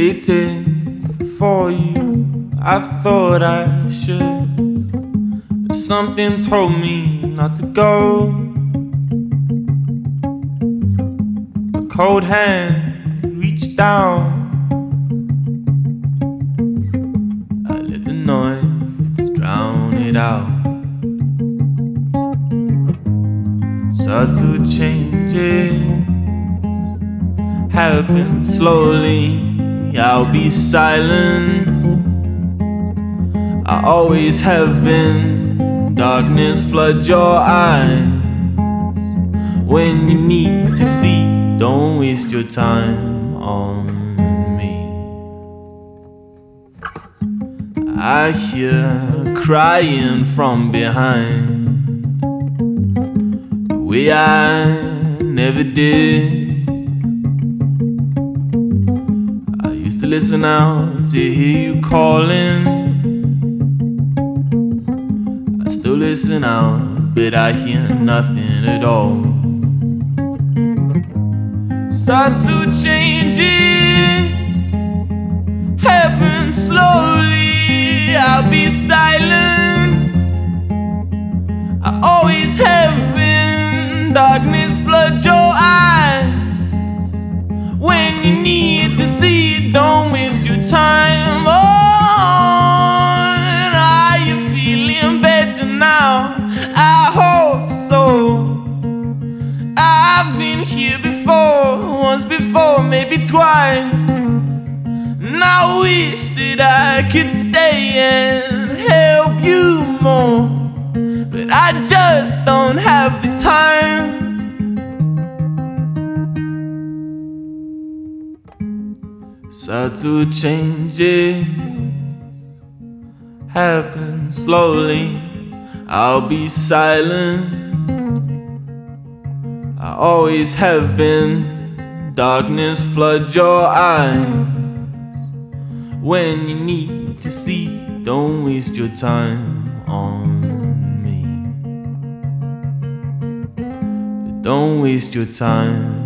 waited for you. I thought I should, but something told me not to go. A cold hand reached down. I let the noise drown it out. Subtle changes happen slowly. I'll be silent. I always have been. Darkness floods your eyes. When you need to see, don't waste your time on me. I hear crying from behind, the way I never did. To listen out to hear you calling. I still listen out, but I hear nothing at all. Subtle changes happen slowly. I'll be silent. I always have been. Darkness floods your eyes. When you need to see it, don't waste your time. Oh, are you feeling better now? I hope so. I've been here before, once before, maybe twice. And I wish that I could stay and help you more, but I just don't have the time. Subtle changes happen slowly. I'll be silent. I always have been. Darkness floods your eyes. When you need to see, don't waste your time on me. Don't waste your time